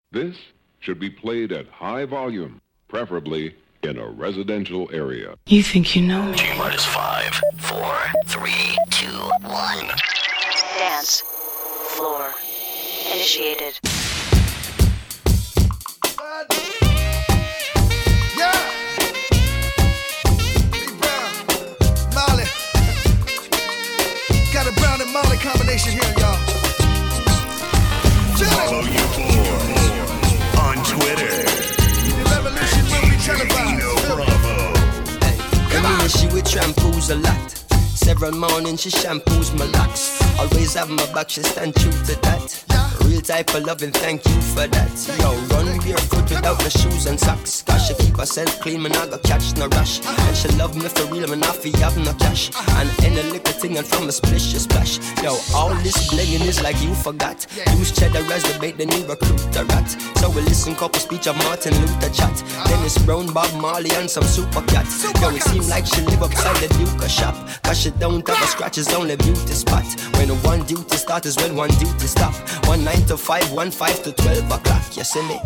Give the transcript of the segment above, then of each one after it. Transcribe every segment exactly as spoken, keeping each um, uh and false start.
This should be played at high volume, preferably in a residential area. You think you know me? T minus five, four, three, two, one. Dance floor initiated. Yeah. Big Brown, Molly. Got a Brown and Molly combination here, y'all. Follow you for on Twitter. The revolution will be televised. Bravo. Hey, I mean, she with shampoos a lot. Several mornings she shampoos my locks. Always have my back, she stand true to that. Real type of loving, thank you for that. Yo, run barefoot without the shoes and socks. Cause she keep herself clean, man, I got catch no rush. And she love me for real, man, I feel have no cash. And any little thing and from a splish, she splash. Yo, all this blinging is like you forgot. Use cheddar as the bait, then you recruit a rat. So we listen couple speech of Martin Luther chat. Dennis Brown, Bob Marley and some super cats. Yo, it seem like she live upside the Duke shop. Cause she don't have a scratch, it's only beauty spot. When one duty start is when one duty stop. One nine to five, one five to twelve o'clock, you see me?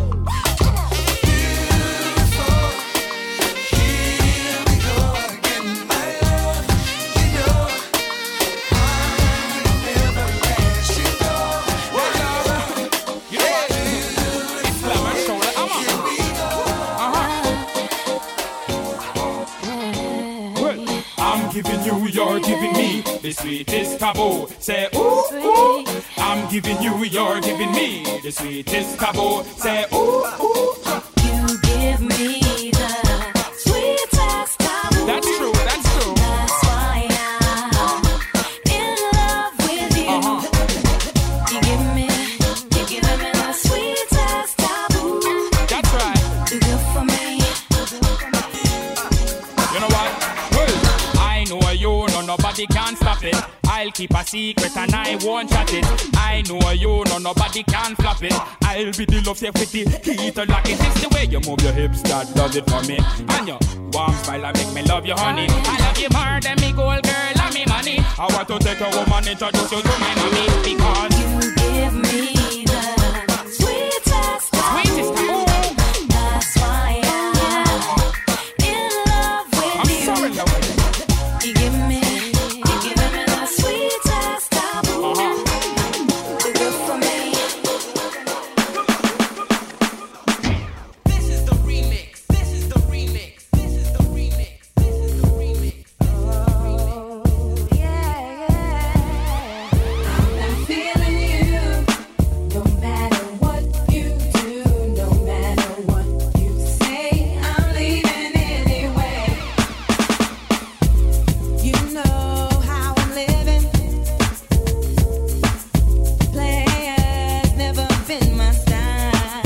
Giving you, you're giving me the sweetest taboo. Say ooh, ooh. I'm giving you, you're giving me the sweetest taboo. Say ooh, ooh. You give me the sweetest taboo. That's true, that's true. That's why I'm in love with you. Uh-huh. You give me, you give me the sweetest taboo. That's right. Too good for me. You know what? I know you, no nobody can stop it. I'll keep a secret and I won't chat it. I know you, no nobody can flop it. I'll be the love safe with the heat or lock it. It's the way you move your hips that does it for me. And your warm smile and make me love you, honey. I love you more than me gold girl and me money. I want to take a woman, introduce you to my mommy. Because you give me the sweetest taboo. Sweetest taboo. That's why I'm in love with I'm you. sorry, love. You give me, you give me the sweetest taboo. Uh-huh. Too good for me. This is the remix. This is the remix. This is the remix. This is the remix. Oh, yeah, yeah. I'm not feeling you. No matter what you do, no matter what you say, I'm leaving anyway. You know how I'm living. Players never been my style.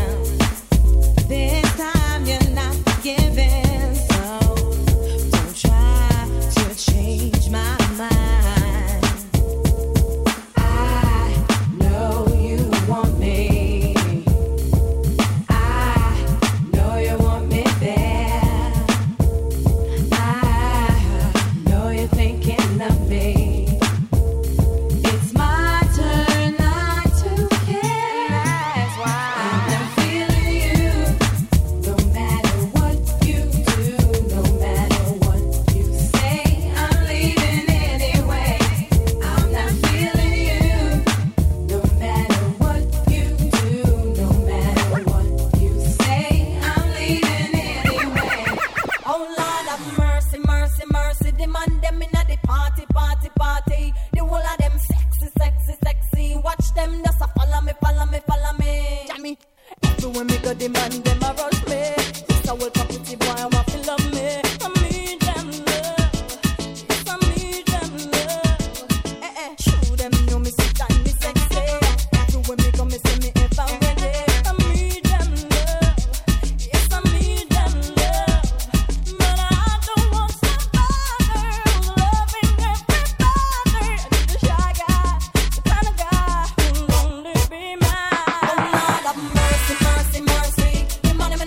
This time you're not forgiving, so don't try to change my mind. I know you want me. I know you want me there. I know you're thinking of me. It's my turn not to care. That's why I'm not feeling you. No matter what you do, no matter what you say, I'm leaving anyway. I'm not feeling you. No matter what you do, no matter what you say, I'm leaving anyway. Oh Lord have mercy, mercy, mercy. The man them inna the party, party, party. The whole of them sexy, sexy, sexy. Watch them just a follow me, follow me, follow me. Jammy. Everywhere me go, the man them a rush me. This a whole property boy, I want to love me. I need them love. Yes, I need them love. Eh eh. Show them know me sit and me sexy. Everywhere me go, me say me ever ready. I need them love. Yes, I need them love. But I don't want somebody who's loving everybody. I need a shy guy, the kind of guy who'll only be mine. Oh Lord have mercy, mercy, mercy. The money me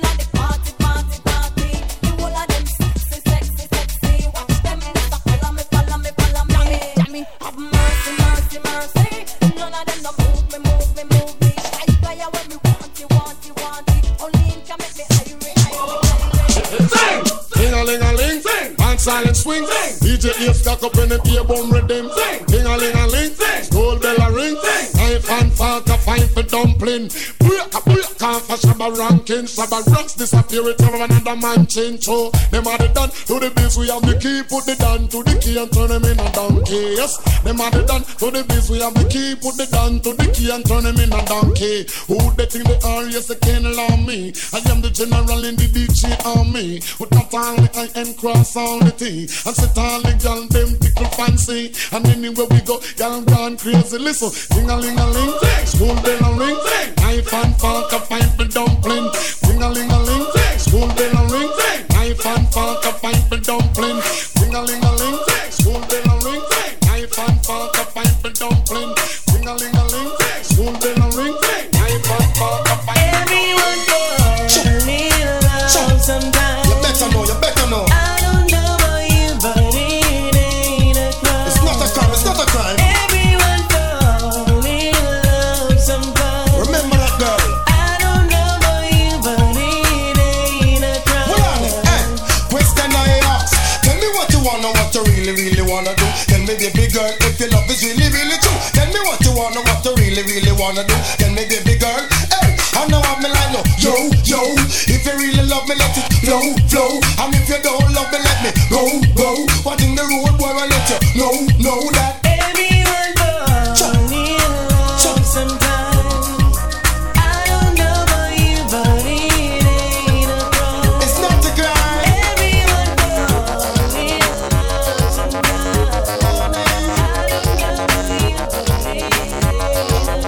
want it, want it. Only him can make me irate, irate, irate. Ding-a-ling-a-ling, and silent swing. D J ear stuck up in the ear bone rhythm. Ding-a-ling-a-ling, school bell a ring. Knife and fork a fight for dumpling. Break a break off a shabba ranking. Shabba rocks disappear with another man change. So them are the done to the biz. We have the key, put the down to the key and turn them in a donkey. Yes, them are the done to the biz. We have the key, put the down to the key and turn them in a donkey. Who they think they are? Yes, they can't allow me. I am the general in the D J army. With not only I and cross all the T. And sit all the gal them tickle fancy. And anywhere we go, gal gone crazy. Listen, ding-a-ling-a-ling, school bell a ring. Knife and fork a fight for dumpling. Ding-a-ling-a-ling, school bell a ring. Knife and fork a fight for dumpling. Ding-a-ling-a-ling, school bell a ring. Knife and fork a fight for dumpling. Ding-a-ling-a-ling, school bell a ring. Knife and fork a fight for dumpling. Everyone goes a little love sometimes. You better know, you better know. I don't know about you, but it ain't a crime. It's not a crime, it's not a crime. Everyone falls a little love sometimes. Remember that girl. I don't know about you, but it ain't a crime. Hold on, hey, question I ask. Tell me what you wanna, what you really, really wanna do. Tell me, baby girl, if your love is really, really true. Tell me what you wanna, what you really, really wanna do. Tell me, baby girl, hey, I know I'm in line, no. Yo, yo, if you really love me, let it flow, flow. And if you don't love me, let me go, go. What in the road, boy, I let you know, know that. Everyone falls a little love sometimes. I don't know about you, but it ain't a crime. It's not a crime. Everyone falls a little love sometimes. I don't know about you, but it ain't a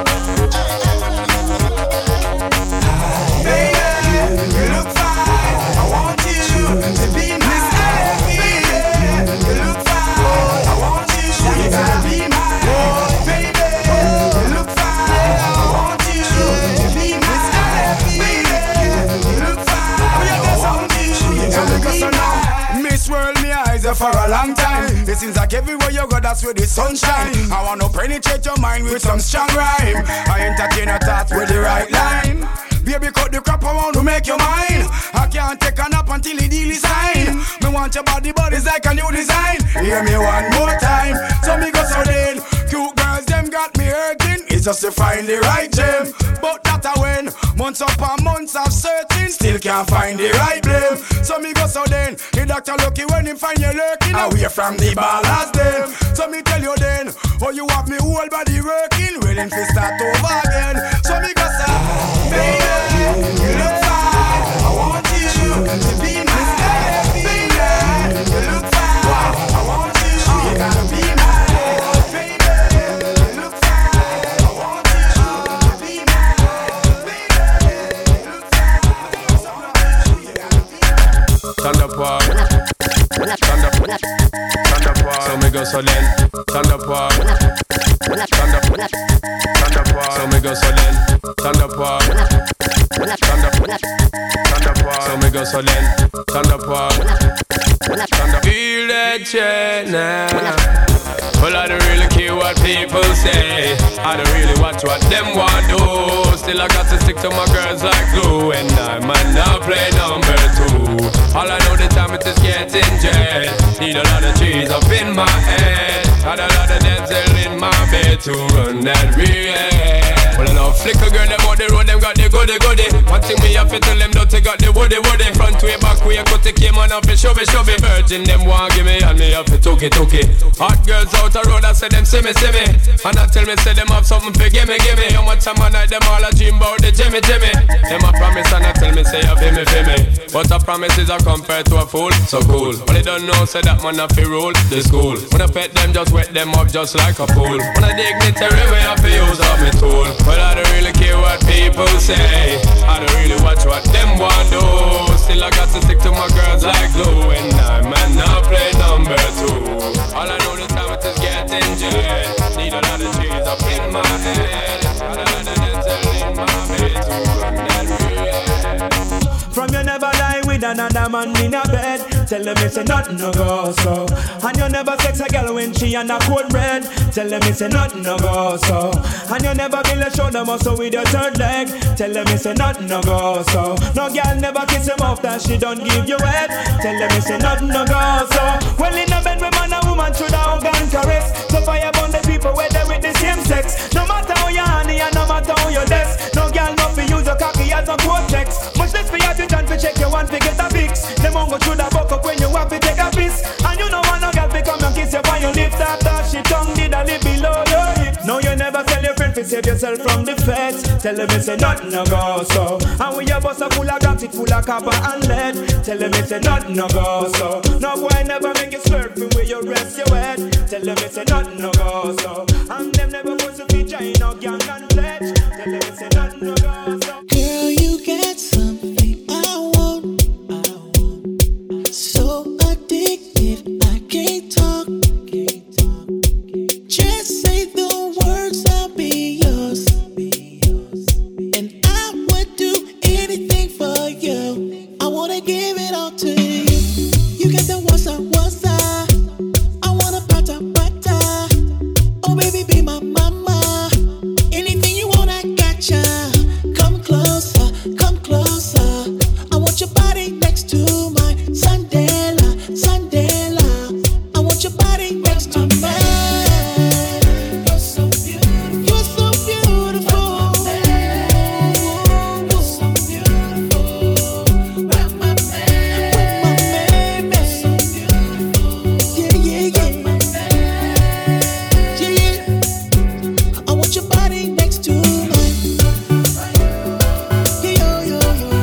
crime. Baby, you look fine. I want you to be my baby. You look fine. I want you to be my baby. You look fine. I want you to be my baby. You look fine. I want you to be my. Miss World, me eyes are for a long time. It seems like everywhere you go, that's where the sunshine. I wanna penetrate your mind with some strong rhyme. I entertain your thoughts with the right line. Baby, cut the crap, I want to make you mine. I can't take a nap until the deal is signed. Me want your body, but it's like a new design. Hear me one more time, so me go so then. Cute girls, them got me hurting. It's just to find the right gem. But that I win. Months upon months of searching, still can't find the right blame. So me go so then. The doctor lucky when him find you lurking away from the ballast then. So me tell you then, oh you have me whole body working, willing to start over again. So me go so, baby, you look fine. I want you to be my baby. You look fine. I want you to be my baby. You look fine. I want you to be my baby. You look fine. Thunderpop, Thunderpop, Thunderpop. So me go so then, Thunderpop, Thunderpop, Thunderpop. So me go so then, Thunderpop, Thunderpop, Thunderpop. So me go so then, Thunderpop, Thunderpop. Feel that chain now. Well, I don't really care what people say. I don't really watch what them want do. Still I got to stick to my girls like glue. And I might not play number two. All I know the time it is getting jet. Need a lot of trees up in my head. Got a lot of dental in my bed to run that real. Well, I know flicker girl, them on the road, them got the goody goody. One thing me have to tell them, don't they got the woody woody. Front way, back way, cut the came on up and shove it, shove it. Virgin, them want give me, and me have to took it, took it. Hot girls out the road, I say them see me, see me. And I tell me, say them have something for gimme, gimme. How much time I night, them all a dream about the Jimmy, Jimmy. Them a promise, and I tell me, say you feel me, feel me. But a promise is a compared to a fool, so cool. But they don't know, say that man have to rule the school. When I pet them, just wet them up just like a pool. When I dignitary way, I have to use up my tool. Well, I don't really care what people say. I don't really watch what them want do. Still I got to stick to my girls like glue. And I might not play number two. All I know the time it is getting jet. Need a lot of trees up in my head. Got a lot of dental in my bed to run that real. From you never lie with with another man in a bed. Tell them it's a nothing no go so. And you never sex a girl when she on a cold bread. Tell them it's a nothing no go so. And you never feel a shoulder muscle with your third leg. Tell them it's a nothing no go so. No girl never kiss him off that she don't give you head. Tell them it's a nothing no go so. Well in a bed with man and woman should have hug and caress. So fire upon the people where they with the same sex. No matter how you honey and no matter how you desk. No girl not for use your cocky as a cortex. Much less for you to chance to check your one to get a fix. Them won't go through the buck up when you have to take a piss. And you know want no girl to come and kiss you on your lips. After she tongue did a lip below your hips. No you never tell your friend to save yourself from the feds. Tell them it's a nothing no go so. And when your bus are full of gas, it full of copper and lead. Tell them it's a nothing no go so. No boy never make you slurp from where you rest your head. Tell them it's a nothing no go so. And them never supposed to be giant no gang and pledge. Tell them it's a nothing no go so. Girl, you got something I want, I want. So addictive, I can't talk, can't talk. Just say the words, I'll be yours, be yours. And I would do anything for you. I wanna give it all to you. You got the what's up, what's up. I wanna pata pata. Oh baby, be my mama. Anything you want, I got ya. Come closer, come closer. I want your body next to my Sandela, Sandela. I want your body next to mine. You're so beautiful. You're so beautiful. You're so beautiful. With my man, with my baby. So beautiful. Yeah, yeah, yeah. Yeah, yeah. I want your body next to mine. Yo, yo, yo.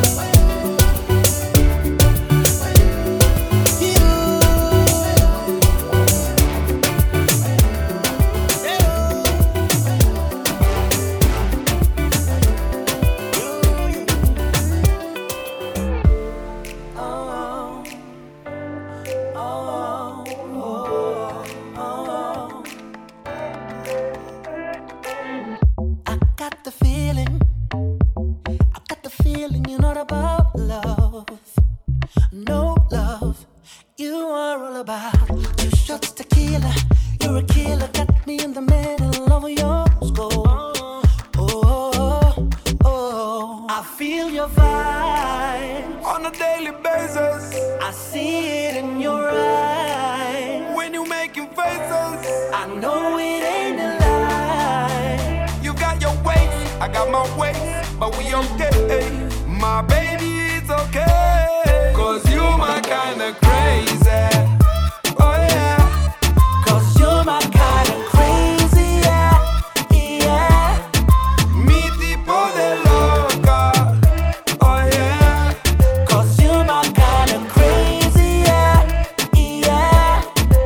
I got the feeling, I got the feeling you're not about love. No love, you are all about two shots tequila. You're a killer, got me in the middle of your skull. Oh, oh, oh, I feel your vibe On a daily basis, I see it in your eyes. when you making faces, I know it ain't a lie. you got your ways, I got my ways, but we okay. My baby, it's okay. Cause you my kind of crazy. Oh yeah. Cause you're my kind of crazy, yeah, yeah. Mi tipo de loca. Oh yeah. Cause you're my kind of crazy, yeah, yeah.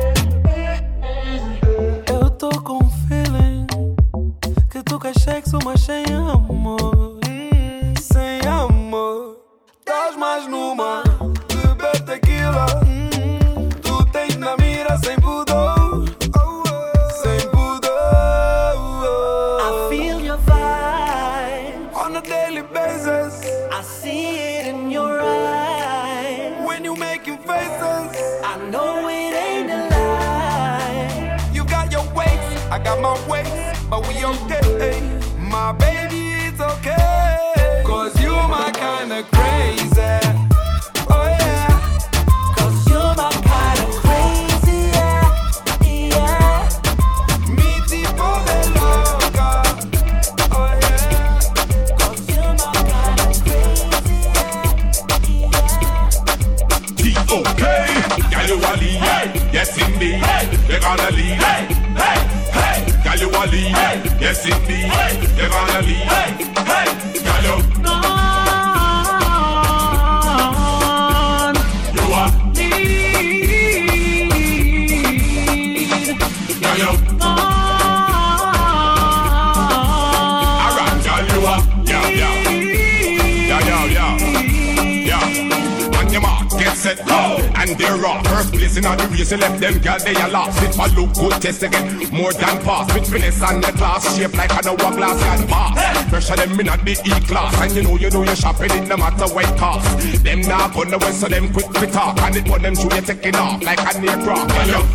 Eu tô com um feeling que tu quer sexo, mas sem amor. Hum, sem amor. Tás mais numa, beber tequila. Hum, tu tens na mira sem pudor. Sem pudor. I feel your vibe On a daily basis, I see it in your eyes. when you making faces, I know it ain't a lie. you got your ways, I got my ways, but we okay. My baby, it's okay. Cause you my kind of crazy. Oh yeah. Cause you're my kind of crazy, yeah, yeah. Mi tipo de loca. Oh yeah. Cause you're my kind of crazy, yeah, yeah. T O K, girl you a lead, yes indeed, you're gonna lead. Girl you a lead, yes indeed, you're gonna lead. Girl you. No. set go. And they're raw. First place in all the race, you left them girl, they are lost. It for look good, test again, more than pass. With finesse and the class, shape like an hourglass and pass. Pressure them in at the E-class. And you know, you know you're shopping it no matter what it cost. Them now gonna win, so them quick to talk. And it put them through, you taking off like a near rock. And you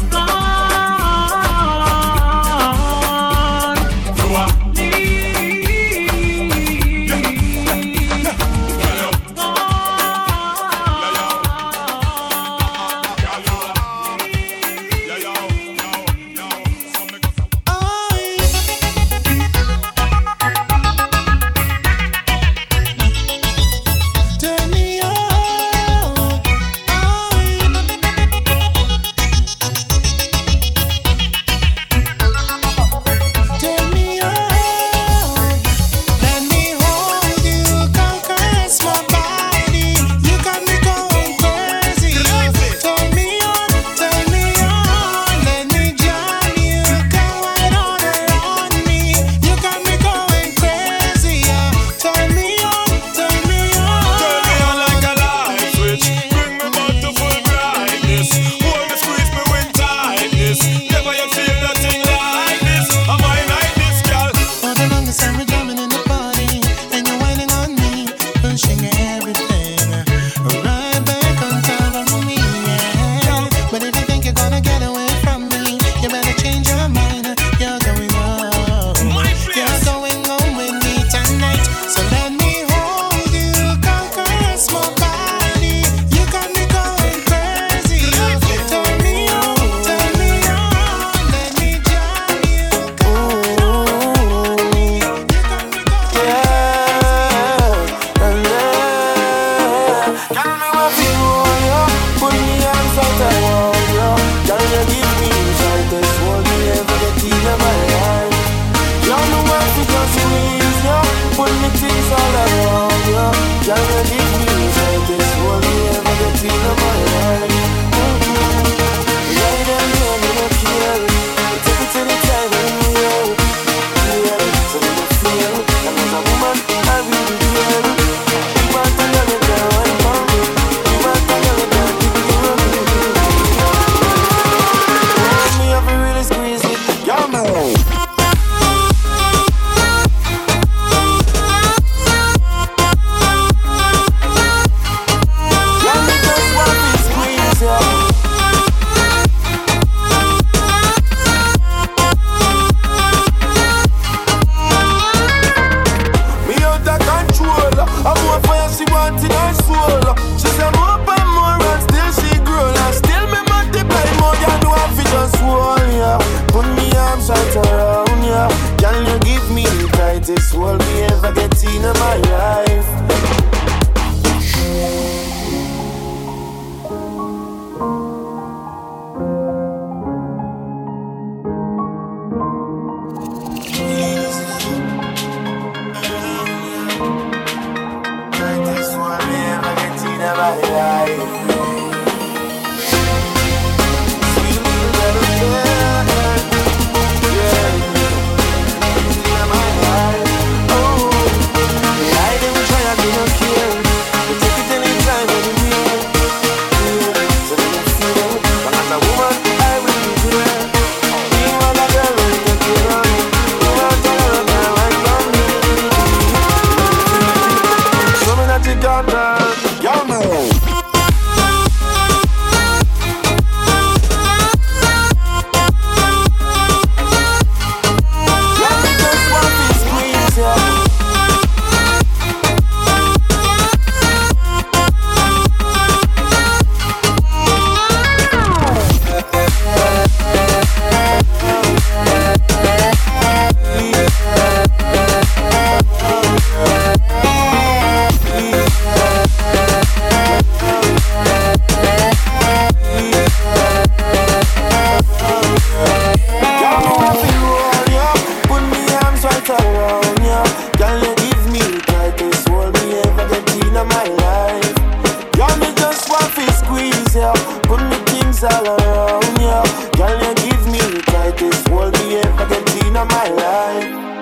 all around you. Girl, you give me the tightest hold me ever get in my life.